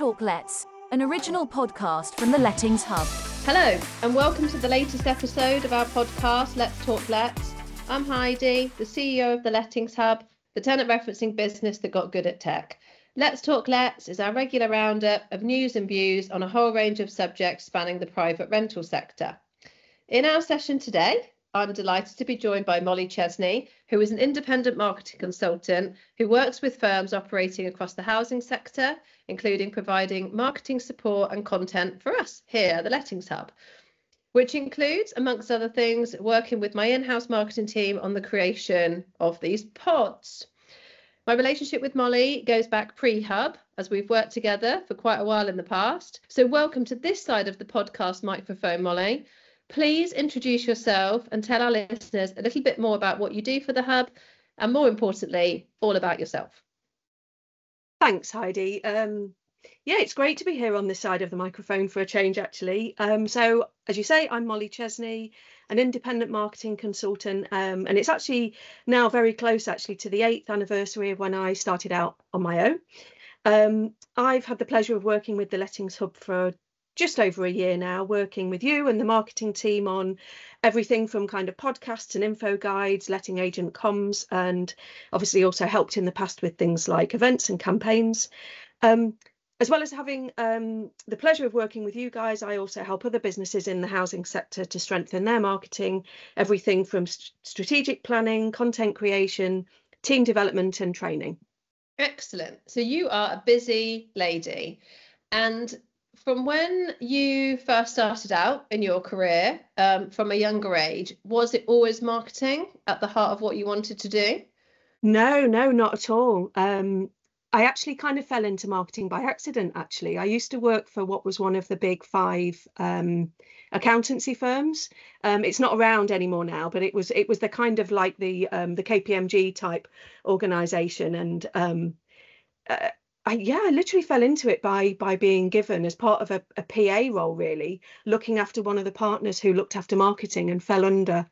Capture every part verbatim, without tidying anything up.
Talk Let's, an original podcast from the Lettings Hub. Hello, and welcome to the latest episode of our podcast, Let's Talk Let's. I'm Heidi, the C E O of the Lettings Hub, the tenant referencing business that got good at tech. Let's Talk Let's is our regular roundup of news and views on a whole range of subjects spanning the private rental sector. In our session today, I'm delighted to be joined by Molly Chesney, who is an independent marketing consultant who works with firms operating across the housing sector, including providing marketing support and content for us here at the Lettings Hub, which includes, amongst other things, working with my in-house marketing team on the creation of these pods. My relationship with Molly goes back pre-Hub, as we've worked together for quite a while in the past. So welcome to this side of the podcast microphone, Molly. Please introduce yourself and tell our listeners a little bit more about what you do for the Hub, and more importantly, all about yourself. Thanks, Heidi. Um, yeah, it's great to be here on this side of the microphone for a change, actually. Um, so, as you say, I'm Molly Chesney, an independent marketing consultant, um, and it's actually now very close, actually, to the eighth anniversary of when I started out on my own. Um, I've had the pleasure of working with the Lettings Hub for just over a year now, working with you and the marketing team on everything from kind of podcasts and info guides, letting agent comms, and obviously also helped in the past with things like events and campaigns. Um, as well as having um, the pleasure of working with you guys, I also help other businesses in the housing sector to strengthen their marketing, everything from st- strategic planning, content creation, team development and training. Excellent. So you are a busy lady. And from when you first started out in your career, um, from a younger age, was it always marketing at the heart of what you wanted to do? No, no, not at all. Um, I actually kind of fell into marketing by accident, actually. I used to work for what was one of the big five um, accountancy firms. Um, it's not around anymore now, but it was it was the kind of like the um, the K P M G type organisation. And um, uh, I, yeah, I literally fell into it by by being given as part of a, a P A role, really, looking after one of the partners who looked after marketing and fell under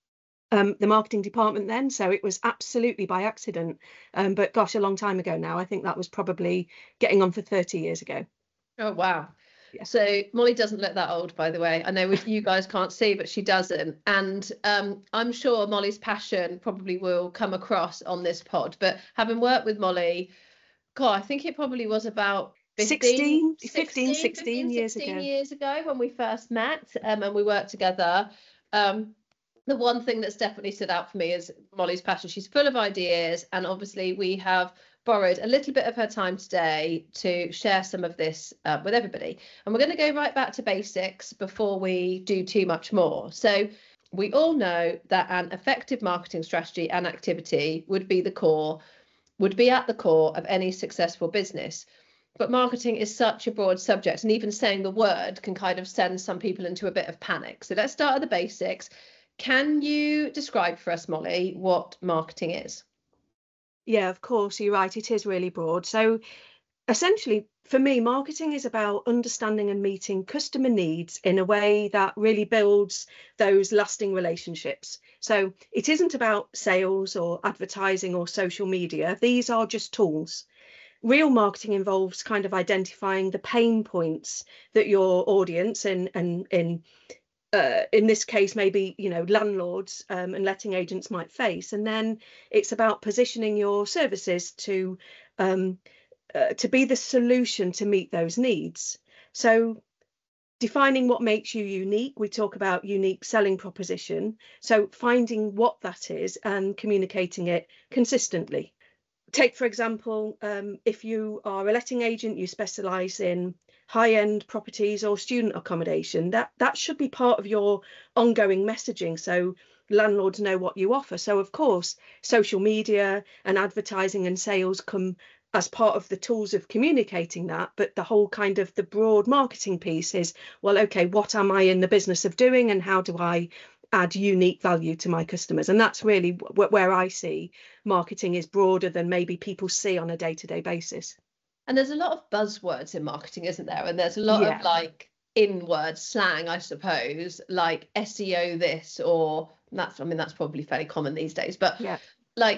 um, the marketing department then. So it was absolutely by accident. Um, but gosh, a long time ago now. I think that was probably getting on for thirty years ago. Oh, wow. Yeah. So Molly doesn't look that old, by the way. I know you guys can't see, but she doesn't. And um, I'm sure Molly's passion probably will come across on this pod. But having worked with Molly, God, I think it probably was about fifteen, fifteen, fifteen, sixteen fifteen, years sixteen ago. years ago when we first met um, and we worked together. Um, the one thing that's definitely stood out for me is Molly's passion. She's full of ideas, and obviously we have borrowed a little bit of her time today to share some of this uh, with everybody. And we're going to go right back to basics before we do too much more. So we all know that an effective marketing strategy and activity would be the core would be at the core of any successful business. But marketing is such a broad subject, and even saying the word can kind of send some people into a bit of panic. So let's start at the basics. Can you describe for us, Molly, what marketing is? Yeah, of course, you're right. It is really broad. So essentially, for me, marketing is about understanding and meeting customer needs in a way that really builds those lasting relationships. So it isn't about sales or advertising or social media. These are just tools. Real marketing involves kind of identifying the pain points that your audience and and in uh, in this case, maybe, you know, landlords um, and letting agents might face. And then it's about positioning your services to um, uh, to be the solution to meet those needs. So defining what makes you unique, we talk about unique selling proposition. So finding what that is and communicating it consistently. Take, for example, um, if you are a letting agent, you specialise in high-end properties or student accommodation, that that should be part of your ongoing messaging, so landlords know what you offer. So of course, social media and advertising and sales come as part of the tools of communicating that, but the whole kind of the broad marketing piece is, well, okay, what am I in the business of doing, and how do I add unique value to my customers? And that's really w- where I see marketing is broader than maybe people see on a day-to-day basis. And there's a lot of buzzwords in marketing, isn't there? And there's a lot Yeah. of like in-word slang, I suppose, like S E O this, or that's, I mean, that's probably fairly common these days, but Yeah. like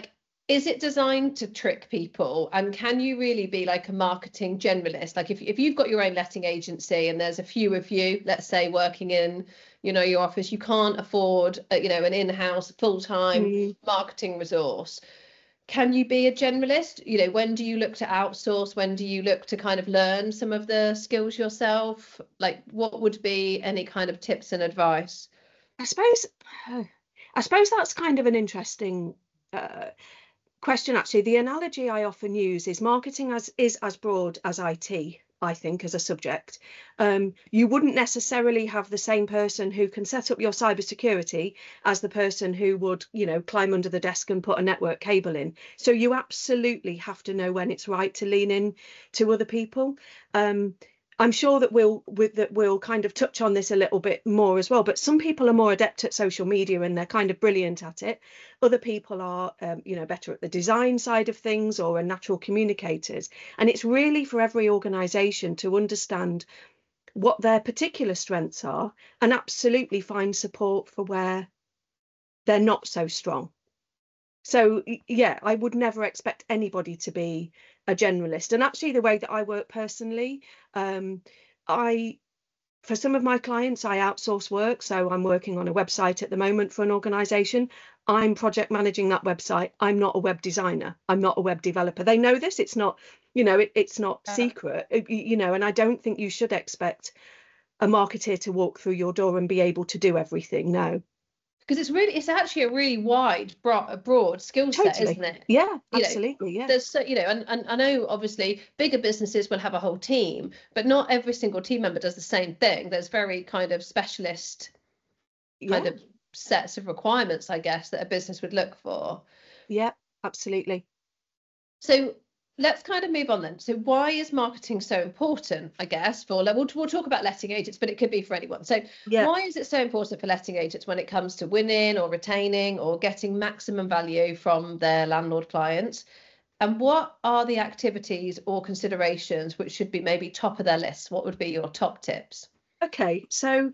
is it designed to trick people? And can you really be like a marketing generalist? Like if, if you've got your own letting agency and there's a few of you, let's say working in, you know, your office, you can't afford, uh, you know, an in-house full-time Mm. marketing resource. Can you be a generalist? You know, when do you look to outsource? When do you look to kind of learn some of the skills yourself? Like what would be any kind of tips and advice? I suppose, I suppose that's kind of an interesting uh, question, actually. The analogy I often use is marketing as is as broad as I T, I think, as a subject. Um, you wouldn't necessarily have the same person who can set up your cybersecurity as the person who would, you know, climb under the desk and put a network cable in. So you absolutely have to know when it's right to lean in to other people. Um, I'm sure that we'll with that we'll kind of touch on this a little bit more as well. But some people are more adept at social media and they're kind of brilliant at it. Other people are, um, you know, better at the design side of things or are natural communicators. And it's really for every organisation to understand what their particular strengths are and absolutely find support for where they're not so strong. So, yeah, I would never expect anybody to be a generalist. And actually, the way that I work personally, um, I, for some of my clients, I outsource work. So I'm working on a website at the moment for an organisation. I'm project managing that website. I'm not a web designer. I'm not a web developer. They know this. It's not, you know, it, it's not Uh, secret, it- you know, and I don't think you should expect a marketer to walk through your door and be able to do everything. No. because it's really it's actually a really wide broad, broad skill set, Totally. isn't it? Yeah, You know, absolutely. Yeah. there's so you know and, and I know obviously bigger businesses will have a whole team, but not every single team member does the same thing. There's very kind of specialist kind Yeah. of sets of requirements, I guess, that a business would look for. Yeah, absolutely. So let's kind of move on then. So why is marketing so important, I guess, for we'll, we'll talk about letting agents, but it could be for anyone. So Yeah. why is it so important for letting agents when it comes to winning or retaining or getting maximum value from their landlord clients? And what are the activities or considerations which should be maybe top of their list? What would be your top tips? Okay. So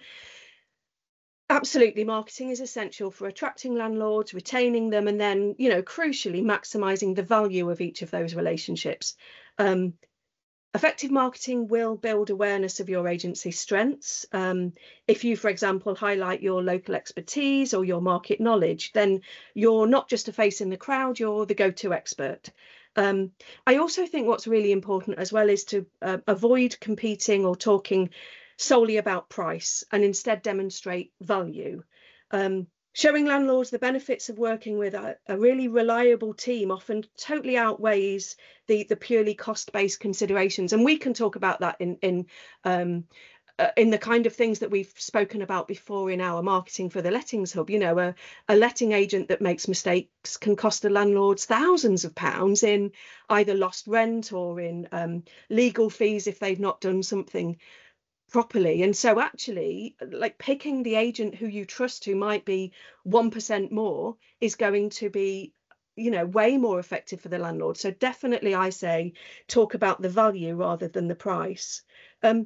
absolutely, marketing is essential for attracting landlords, retaining them, and then, you know, crucially, maximising the value of each of those relationships. Um, effective marketing will build awareness of your agency's strengths. Um, if you, for example, highlight your local expertise or your market knowledge, then you're not just a face in the crowd, you're the go-to expert. Um, I also think what's really important as well is to uh, avoid competing or talking solely about price and instead demonstrate value. Um, showing landlords the benefits of working with a, a really reliable team often totally outweighs the, the purely cost-based considerations. And we can talk about that in, in, um, uh, in the kind of things that we've spoken about before in our marketing for the Lettings Hub. You know, a, a letting agent that makes mistakes can cost the landlords thousands of pounds in either lost rent or in um, legal fees if they've not done something properly. And so actually, like, picking the agent who you trust, who might be one percent more, is going to be, you know, way more effective for the landlord. So definitely, I say, talk about the value rather than the price. Um,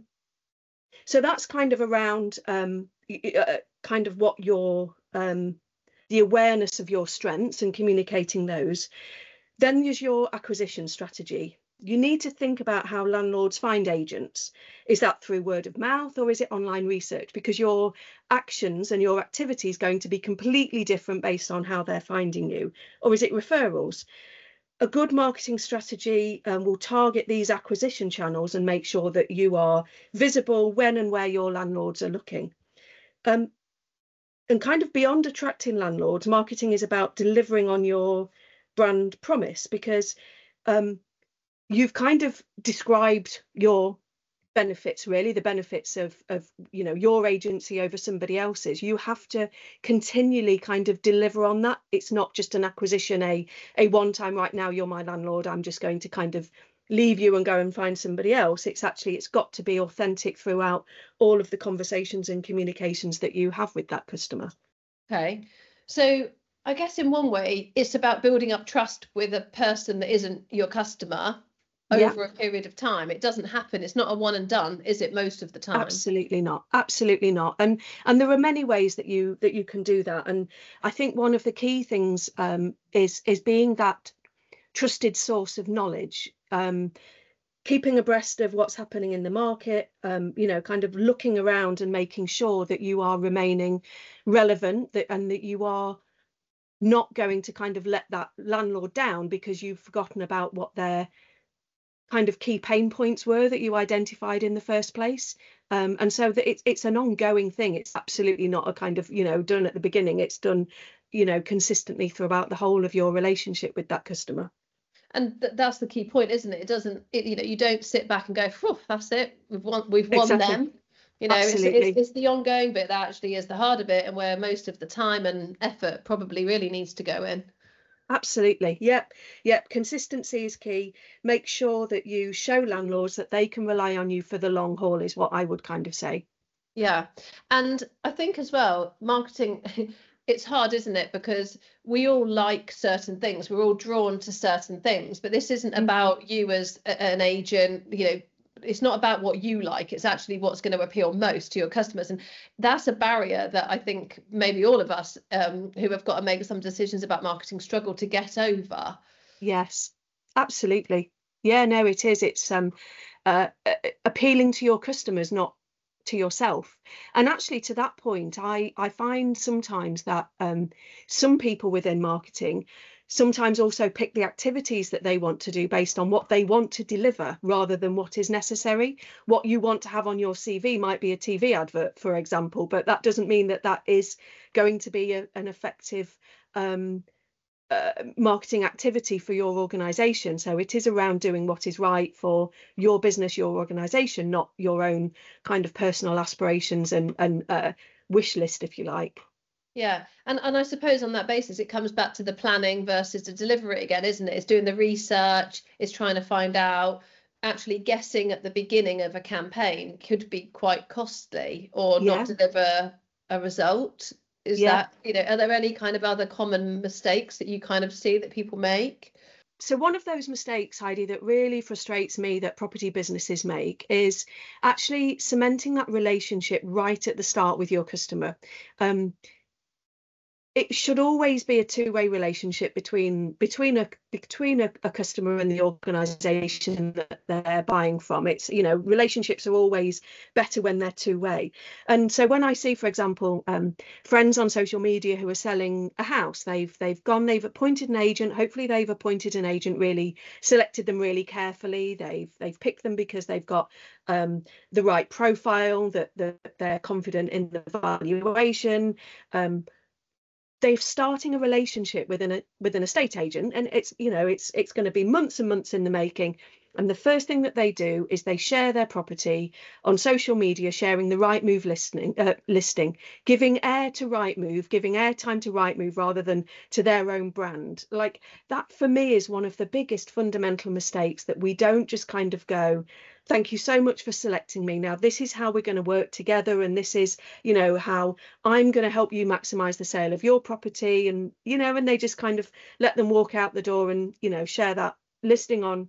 so that's kind of around um, uh, kind of what your um, the awareness of your strengths and communicating those. Then there's your acquisition strategy. You need to think about how landlords find agents. Is that through word of mouth or is it online research? Because your actions and your activity is going to be completely different based on how they're finding you. Or is it referrals? A good marketing strategy um, will target these acquisition channels and make sure that you are visible when and where your landlords are looking. Um, and kind of beyond attracting landlords, marketing is about delivering on your brand promise, because um, you've kind of described your benefits, really, the benefits of, of, you know, your agency over somebody else's. You have to continually kind of deliver on that. It's not just an acquisition, a, a one time, right now, you're my landlord, I'm just going to kind of leave you and go and find somebody else. It's actually, it's got to be authentic throughout all of the conversations and communications that you have with that customer. Okay. So I guess in one way, it's about building up trust with a person that isn't your customer. Yeah. over a period of time. It doesn't happen. It's not a one and done, is it, most of the time? Absolutely not. Absolutely not. And and there are many ways that you that you can do that. And I think one of the key things um, is is being that trusted source of knowledge, um, keeping abreast of what's happening in the market, um, you know, kind of looking around and making sure that you are remaining relevant, that and that you are not going to kind of let that landlord down because you've forgotten about what their kind of key pain points were that you identified in the first place. Um, and so that it's it's an ongoing thing. It's absolutely not a kind of, you know, done at the beginning. It's done, you know, consistently throughout the whole of your relationship with that customer. And th- that's the key point, isn't it? It doesn't, it, you know, you don't sit back and go, "Phew, that's it. We've won, we've won Exactly. them." You know, it's, Absolutely. it's it's the ongoing bit that actually is the harder bit, and where most of the time and effort probably really needs to go in. Absolutely. Yep. Yep. Consistency is key. Make sure that you show landlords that they can rely on you for the long haul is what I would kind of say. Yeah. And I think as well, marketing, it's hard, isn't it? Because we all like certain things. We're all drawn to certain things, but this isn't Mm. about you as a, an agent, you know, it's not about what you like. It's actually what's going to appeal most to your customers. And that's a barrier that I think maybe all of us um, who have got to make some decisions about marketing struggle to get over. Yes, absolutely. Yeah, no, it is. It's um, uh, appealing to your customers, not to yourself. And actually, to that point, I I find sometimes that um, some people within marketing sometimes also pick the activities that they want to do based on what they want to deliver rather than what is necessary. What you want to have on your C V might be a T V advert, for example, but that doesn't mean that that is going to be a, an effective um, uh, marketing activity for your organization. So it is around doing what is right for your business, your organization, not your own kind of personal aspirations and and uh, wish list, if you like. Yeah, and and I suppose on that basis it comes back to the planning versus the delivery again, isn't it? It's doing the research, it's trying to find out. Actually guessing at the beginning of a campaign could be quite costly or Yeah. not deliver a result. Is Yeah. that, you know, are there any kind of other common mistakes that you kind of see that people make? So one of those mistakes, Heidi, that really frustrates me that property businesses make is actually cementing that relationship right at the start with your customer. Um, it should always be a two-way relationship between between a between a, a customer and the organization that they're buying from. It's, you know, relationships are always better when they're two-way. And so when I see, for example, um, friends on social media who are selling a house, they've they've gone, they've appointed an agent. Hopefully they've appointed an agent, really selected them really carefully. They've they've picked them because they've got um, the right profile, that, that they're confident in the valuation. Um, they're starting a relationship with an with an estate agent, and it's, you know, it's it's going to be months and months in the making. And the first thing that they do is they share their property on social media, sharing the Rightmove listing, uh, listing, giving air to Rightmove, giving airtime to Rightmove rather than to their own brand. Like, that for me is one of the biggest fundamental mistakes, that we don't just kind of go, thank you so much for selecting me. Now, this is how we're going to work together. And this is, you know, how I'm going to help you maximize the sale of your property. And, you know, and they just kind of let them walk out the door and, you know, share that listing on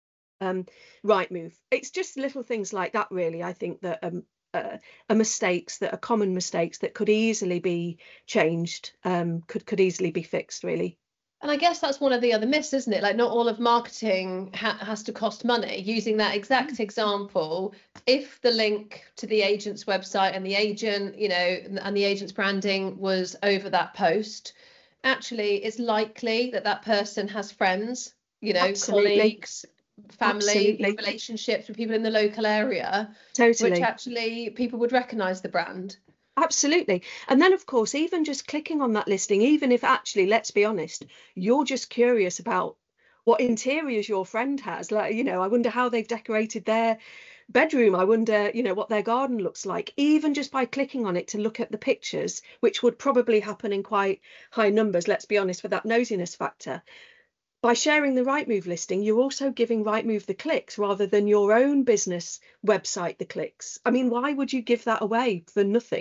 um, Rightmove. It's just little things like that, really, I think, that um, uh, are mistakes, that are common mistakes that could easily be changed, um, could could easily be fixed, really. And I guess that's one of the other myths, isn't it? Like, not all of marketing ha- has to cost money. Using that exact Mm. example, if the link to the agent's website and the agent, you know, and the agent's branding was over that post, actually it's likely that that person has friends, you know, Absolutely. colleagues, family, Absolutely. relationships with people in the local area, Totally. which actually people would recognise the brand. Absolutely. And then, of course, even just clicking on that listing, even if actually, let's be honest, you're just curious about what interiors your friend has, like, you know, I wonder how they've decorated their bedroom. I wonder, you know, what their garden looks like. Even just by clicking on it to look at the pictures, which would probably happen in quite high numbers, let's be honest, for that nosiness factor. By sharing the Rightmove listing, you're also giving Rightmove the clicks rather than your own business website the clicks. I mean, why would you give that away for nothing?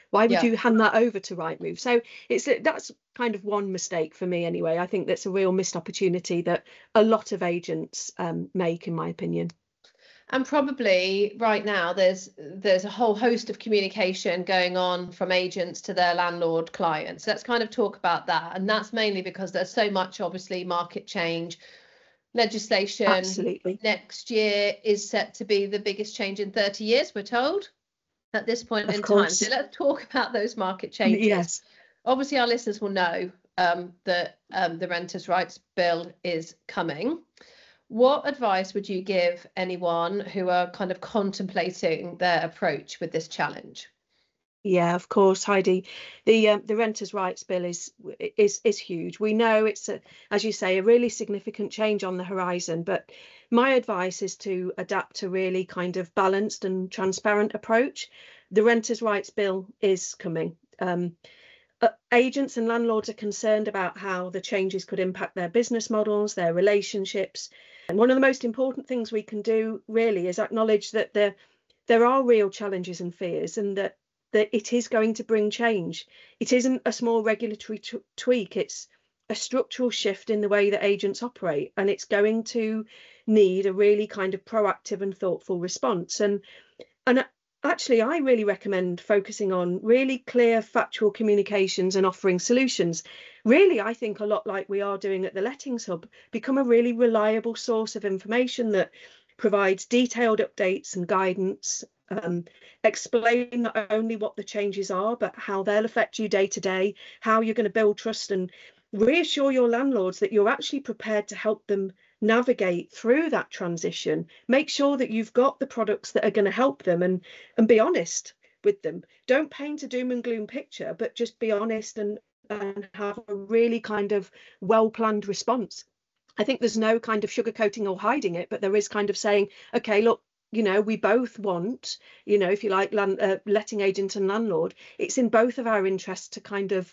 Why would Yeah. you hand that over to Rightmove? So it's that's kind of one mistake for me anyway. I think that's a real missed opportunity that a lot of agents um, make, in my opinion. And probably right now there's there's a whole host of communication going on from agents to their landlord clients. Let's kind of talk about that. And that's mainly because there's so much, obviously, market change. Legislation Absolutely. next year is set to be the biggest change in thirty years, we're told, at this point Of in course. time. So let's talk about those market changes. Yes. Obviously, our listeners will know um, that um, the Renters' Rights Bill is coming. What advice would you give anyone who are kind of contemplating their approach with this challenge? Yeah, of course, Heidi. The um, the Renters' Rights Bill is is is huge. We know it's a, as you say, a really significant change on the horizon. But my advice is to adapt a really kind of balanced and transparent approach. The Renters' Rights Bill is coming. Um, uh, agents and landlords are concerned about how the changes could impact their business models, their relationships. And one of the most important things we can do really is acknowledge that there there are real challenges and fears, and that that it is going to bring change. It isn't a small regulatory t- tweak, it's a structural shift in the way that agents operate, and it's going to need a really kind of proactive and thoughtful response. And and actually, I really recommend focusing on really clear factual communications and offering solutions. Really, I think a lot like we are doing at the Lettings Hub, become a really reliable source of information that provides detailed updates and guidance, um, explain not only what the changes are, but how they'll affect you day to day, how you're going to build trust, and reassure your landlords that you're actually prepared to help them navigate through that transition. Make sure that you've got the products that are going to help them, and and be honest with them. Don't paint a doom and gloom picture, but just be honest and and have a really kind of well planned response. I think there's no kind of sugarcoating or hiding it, but there is kind of saying, okay, look, you know, we both want, you know, if you like, land, uh, letting agent and landlord, it's in both of our interests to kind of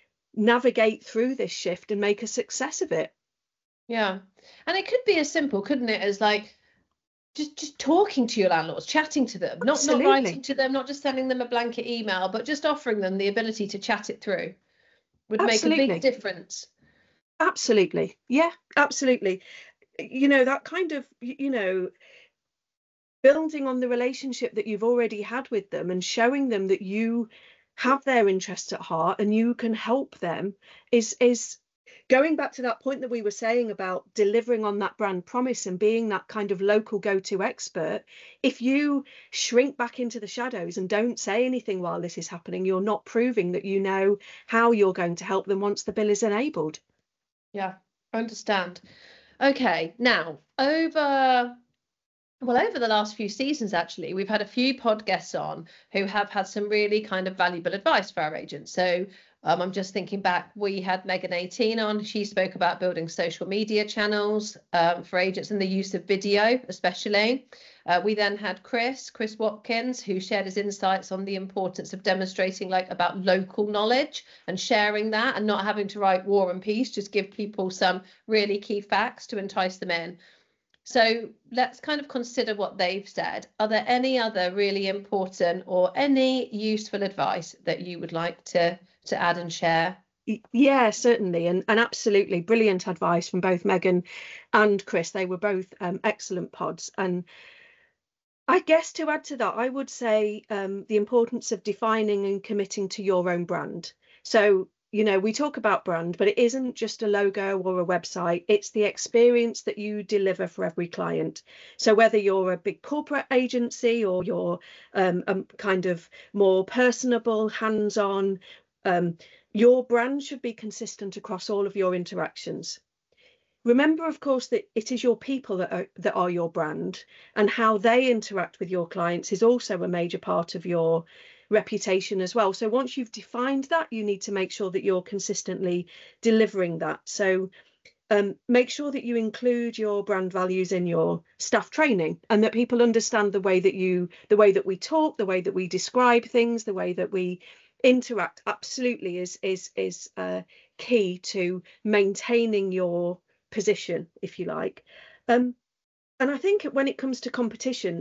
navigate through this shift and make a success of it. Yeah. And it could be as simple, couldn't it, as like just just talking to your landlords, chatting to them, not not Absolutely. writing to them, not just sending them a blanket email, but just offering them the ability to chat it through would make a Absolutely. big difference. Absolutely. Yeah, absolutely. You know, that kind of, you know, building on the relationship that you've already had with them and showing them that you have their interests at heart and you can help them is is going back to that point that we were saying about delivering on that brand promise and being that kind of local go-to expert. If you shrink back into the shadows and don't say anything while this is happening, you're not proving that you know how you're going to help them once the bill is enabled. Yeah, I understand. Okay, now over well over the last few seasons, actually, we've had a few pod guests on who have had some really kind of valuable advice for our agents. So um, I'm just thinking back, we had Megan eighteen on. She spoke about building social media channels um, for agents and the use of video, especially. Uh, we then had Chris, Chris Watkins, who shared his insights on the importance of demonstrating like about local knowledge and sharing that and not having to write War and Peace, just give people some really key facts to entice them in. So let's kind of consider what they've said. Are there any other really important or any useful advice that you would like to, to add and share? Yeah, certainly. And, and absolutely brilliant advice from both Megan and Chris. They were both um, excellent pods. And I guess to add to that, I would say um, the importance of defining and committing to your own brand. So, you know, we talk about brand, but it isn't just a logo or a website. It's the experience that you deliver for every client. So whether you're a big corporate agency or you're um, a kind of more personable, hands-on, um, your brand should be consistent across all of your interactions. Remember, of course, that it is your people that are, that are your brand, and how they interact with your clients is also a major part of your reputation as well. So once you've defined that, you need to make sure that you're consistently delivering that. So um, make sure that you include your brand values in your staff training, and that people understand the way that you, the way that we talk, the way that we describe things, the way that we interact. Absolutely is is is uh, key to maintaining your position, if you like. Um, and I think when it comes to competition,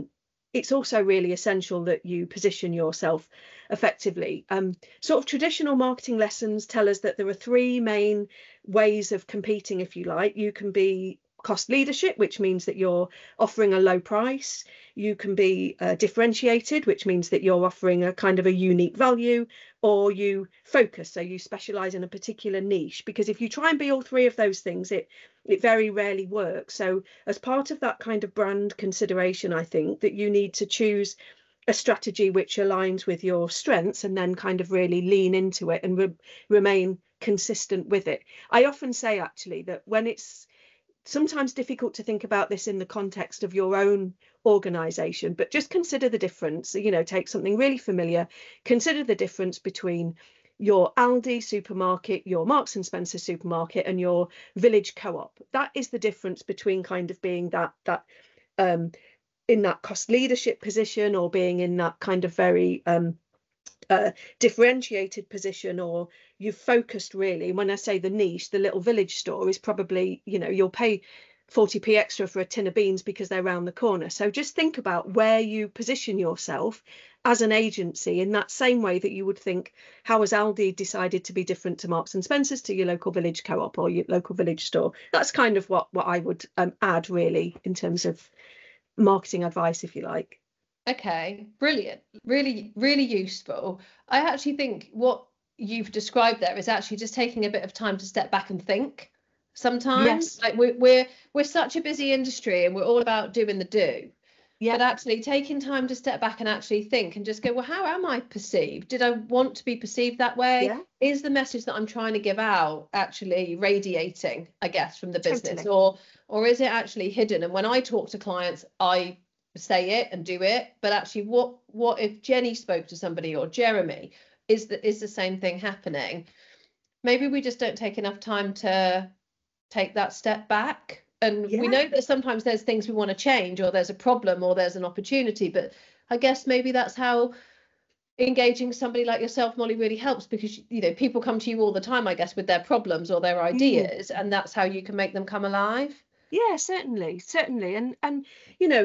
it's also really essential that you position yourself effectively. Um, sort of traditional marketing lessons tell us that there are three main ways of competing, if you like. You can be cost leadership, which means that you're offering a low price. You can be uh, differentiated, which means that you're offering a kind of a unique value, or you focus, so you specialize in a particular niche. Because if you try and be all three of those things, it it very rarely works. So as part of that kind of brand consideration, I think that you need to choose a strategy which aligns with your strengths and then kind of really lean into it and re- remain consistent with it. I often say actually that when it's sometimes difficult to think about this in the context of your own organization, but just consider the difference. You know, take something really familiar, consider the difference between your Aldi supermarket, your Marks and Spencer supermarket, and your village co-op. That is the difference between kind of being that that um in that cost leadership position, or being in that kind of very um uh, differentiated position, or you've focused really. And when I say the niche, the little village store is probably, you know, you'll pay forty p extra for a tin of beans because they're around the corner. So just think about where you position yourself as an agency in that same way that you would think, how has Aldi decided to be different to Marks and Spencer's, to your local village co-op or your local village store? That's kind of what what I would um, add really in terms of marketing advice, if you like. Okay, brilliant. Really, really useful. I actually think what you've described there is actually just taking a bit of time to step back and think. Sometimes, Yes. like we're we're we're such a busy industry and we're all about doing the do. Yeah. But actually taking time to step back and actually think and just go, well, how am I perceived? Did I want to be perceived that way? Yeah. Is the message that I'm trying to give out actually radiating, I guess, from the business, Totally. or or is it actually hidden? And when I talk to clients, I say it and do it, but actually what what if Jenny spoke to somebody, or Jeremy, is that is the same thing happening? Maybe we just don't take enough time to take that step back. And Yeah. we know that sometimes there's things we want to change, or there's a problem, or there's an opportunity, but I guess maybe that's how engaging somebody like yourself, Molly, really helps, because you know people come to you all the time, I guess, with their problems or their ideas, mm. and that's how you can make them come alive. Yeah, certainly, certainly. And and you know,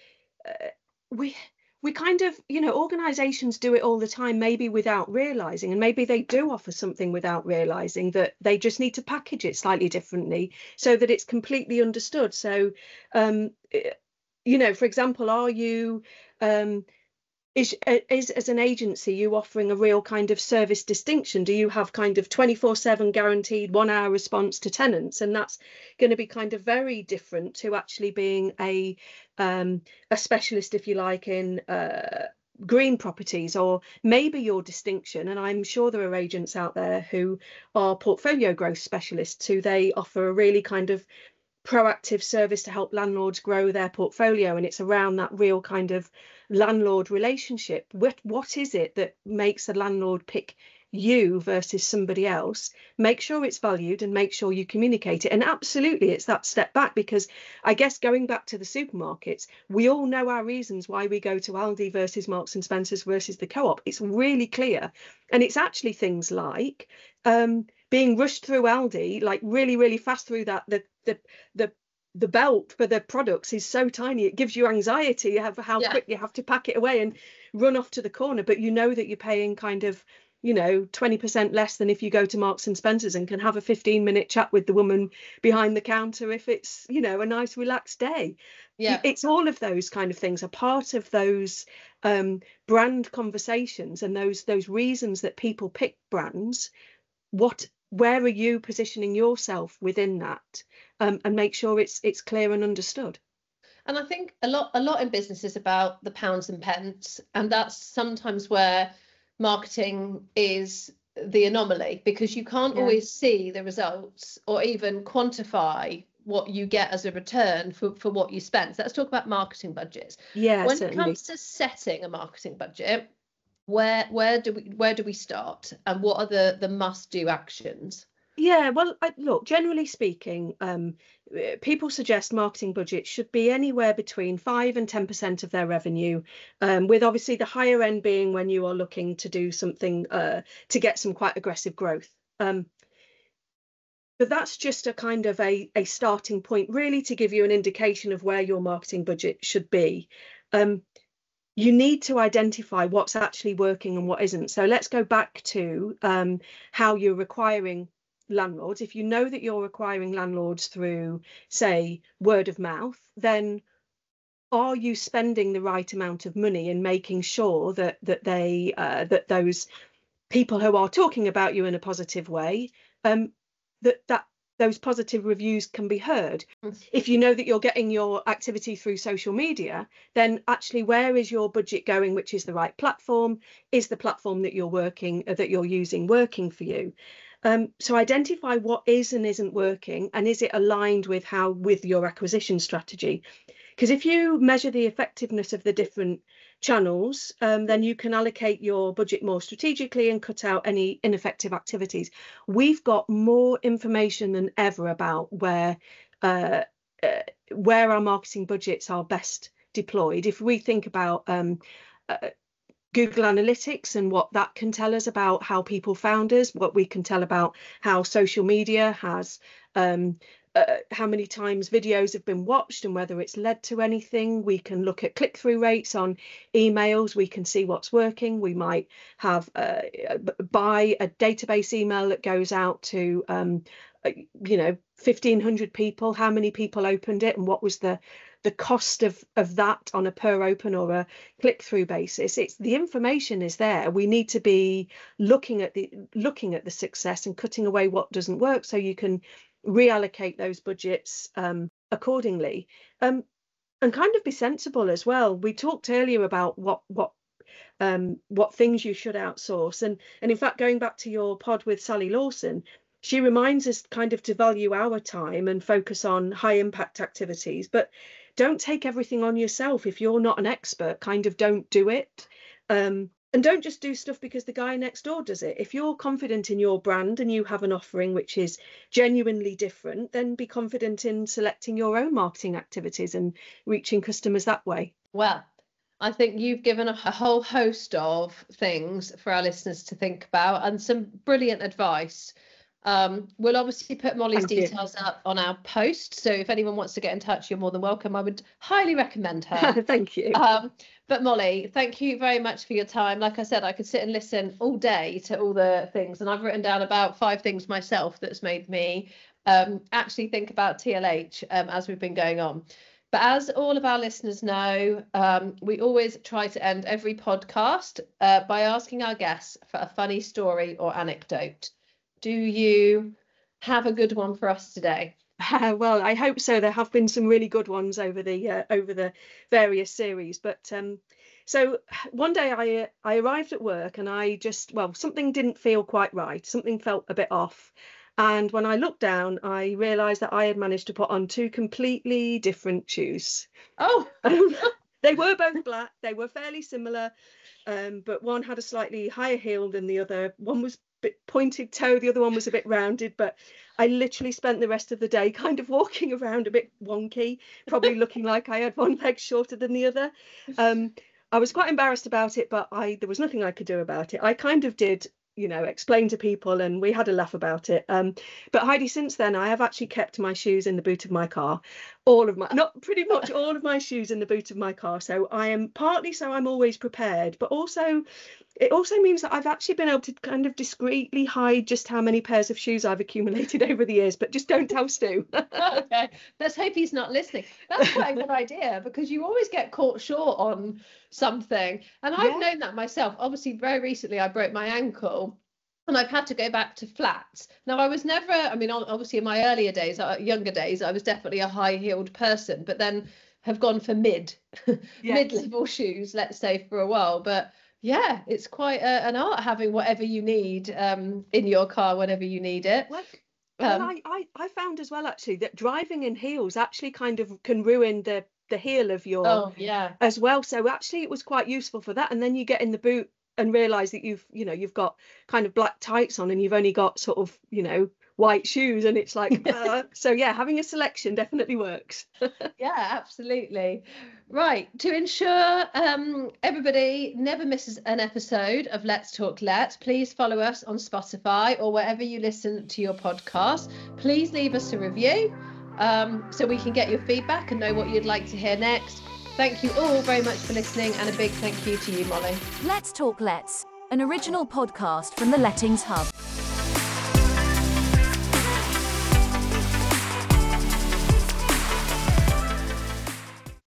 uh, we we kind of, you know, organizations do it all the time, maybe without realizing, and maybe they do offer something without realizing that they just need to package it slightly differently so that it's completely understood. So, um, you know, for example, are you um, is, is as an agency, you offering a real kind of service distinction? Do you have kind of twenty-four seven guaranteed one hour response to tenants? And that's going to be kind of very different to actually being a um, a specialist, if you like, in uh, green properties. Or maybe your distinction, and I'm sure there are agents out there who are portfolio growth specialists, who they offer a really kind of proactive service to help landlords grow their portfolio, and it's around that real kind of landlord relationship. What what is it that makes a landlord pick you versus somebody else? Make sure it's valued and make sure you communicate it. And absolutely, it's that step back, because I guess going back to the supermarkets, we all know our reasons why we go to Aldi versus Marks and Spencer's versus the co-op. It's really clear, and it's actually things like um being rushed through Aldi, like really really fast through that the the the the belt for the products is so tiny, it gives you anxiety. You have how yeah. quick you have to pack it away and run off to the corner, but you know that you're paying kind of, you know, twenty percent less than if you go to Marks and Spencer's and can have a fifteen minute chat with the woman behind the counter if it's, you know, a nice relaxed day. Yeah, it's all of those kind of things are part of those um brand conversations, and those those reasons that people pick brands. What where are you positioning yourself within that, um, and make sure it's it's clear and understood. And I think a lot a lot in business is about the pounds and pence, and that's sometimes where marketing is the anomaly, because you can't yeah. always see the results or even quantify what you get as a return for, for what you spend. So let's talk about marketing budgets. Yeah, when certainly. It comes to setting a marketing budget, where where do we where do we start, and what are the the must-do actions? Yeah, well, I, look, generally speaking, um, people suggest marketing budgets should be anywhere between five and ten percent of their revenue, um, with obviously the higher end being when you are looking to do something uh, to get some quite aggressive growth. Um, but that's just a kind of a, a starting point, really, to give you an indication of where your marketing budget should be. Um, you need to identify what's actually working and what isn't. So let's go back to um, how you're requiring landlords. If you know that you're requiring landlords through, say, word of mouth, then are you spending the right amount of money in making sure that that they uh, that those people who are talking about you in a positive way, um, that that those positive reviews can be heard? If you know that you're getting your activity through social media, then actually where is your budget going, which is the right platform? Is the platform that you're working, uh, that you're using working for you? Um, so identify what is and isn't working, and is it aligned with how with your acquisition strategy? Because if you measure the effectiveness of the different channels, um, then you can allocate your budget more strategically and cut out any ineffective activities. We've got more information than ever about where uh, uh, where our marketing budgets are best deployed. If we think about um, uh, Google Analytics and what that can tell us about how people found us, what we can tell about how social media has um, Uh, how many times videos have been watched and whether it's led to anything. We can look at click-through rates on emails. We can see what's working. We might have uh, buy a database email that goes out to um, you know fifteen hundred people. How many people opened it and what was the the cost of of that on a per open or a click-through basis? It's the information is there. We need to be looking at the looking at the success and cutting away what doesn't work, so you can reallocate those budgets um, accordingly, um, and kind of be sensible as well. We talked earlier about what what um, what things you should outsource, and and in fact, going back to your pod with Sally Lawson, she reminds us kind of to value our time and focus on high impact activities, but don't take everything on yourself. If you're not an expert, kind of don't do it. Um, And don't just do stuff because the guy next door does it. If you're confident in your brand and you have an offering which is genuinely different, then be confident in selecting your own marketing activities and reaching customers that way. Well, I think you've given a, a whole host of things for our listeners to think about and some brilliant advice. Um, we'll obviously put Molly's Thank you. details up on our post. So if anyone wants to get in touch, you're more than welcome. I would highly recommend her. Thank you. Um, but Molly, thank you very much for your time. Like I said, I could sit and listen all day to all the things, and I've written down about five things myself that's made me um, actually think about T L H um, as we've been going on. But as all of our listeners know, um, we always try to end every podcast uh, by asking our guests for a funny story or anecdote. Do you have a good one for us today? Uh, well, I hope so. There have been some really good ones over the uh, over the various series. But um, so one day I uh, I arrived at work and I just, well, something didn't feel quite right. Something felt a bit off. And when I looked down, I realised that I had managed to put on two completely different shoes. Oh, they were both black. They were fairly similar, um, but one had a slightly higher heel than the other. One was bit pointed toe, the other one was a bit rounded, but I literally spent the rest of the day kind of walking around a bit wonky, probably looking like I had one leg shorter than the other. Um, I was quite embarrassed about it, but I there was nothing I could do about it. I kind of did, you know, explain to people and we had a laugh about it. Um, but Heidi, since then, I have actually kept my shoes in the boot of my car. All of my, not pretty much all of my shoes in the boot of my car. So I am partly so I'm always prepared, but also it also means that I've actually been able to kind of discreetly hide just how many pairs of shoes I've accumulated over the years, but just don't tell Stu. Okay, let's hope he's not listening. That's quite a good idea because you always get caught short on something. And I've Yeah. known that myself. Obviously, very recently I broke my ankle and I've had to go back to flats. Now, I was never, I mean, obviously in my earlier days, uh, younger days, I was definitely a high-heeled person, but then have gone for mid, Yes. mid-level shoes, let's say, for a while. But yeah, it's quite a, an art having whatever you need um, in your car whenever you need it. Well, Um, well I, I, I found as well, actually, that driving in heels actually kind of can ruin the, the heel of your oh, yeah. as well. So actually it was quite useful for that. And then you get in the boot and realise that you've, you know, you've got kind of black tights on and you've only got sort of, you know, white shoes, and it's like uh, so yeah, having a selection definitely works. Yeah, absolutely. Right, to ensure um, everybody never misses an episode of Let's Talk Let, please follow us on Spotify or wherever you listen to your podcast. Please leave us a review um, so we can get your feedback and know what you'd like to hear next. Thank you all very much for listening, and a big thank you to you, Molly. Let's Talk Let's, an original podcast from the Lettings Hub.